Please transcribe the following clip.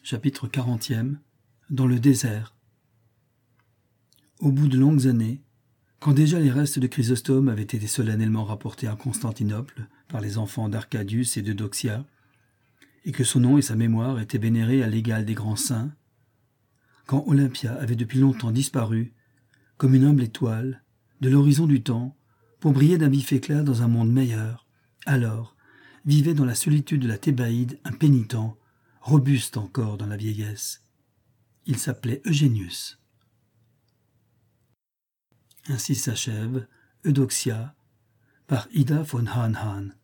chapitre 40e, dans le désert. Au bout de longues années, quand déjà les restes de Chrysostome avaient été solennellement rapportés à Constantinople par les enfants d'Arcadius et de Doxia, et que son nom et sa mémoire étaient vénérés à l'égal des grands saints, quand Olympia avait depuis longtemps disparu, comme une humble étoile, de l'horizon du temps, pour briller d'un vif éclair dans un monde meilleur, alors vivait dans la solitude de la Thébaïde un pénitent, robuste encore dans la vieillesse. Il s'appelait Eugénius. Ainsi s'achève Eudoxia par Ida von Hahn-Hahn.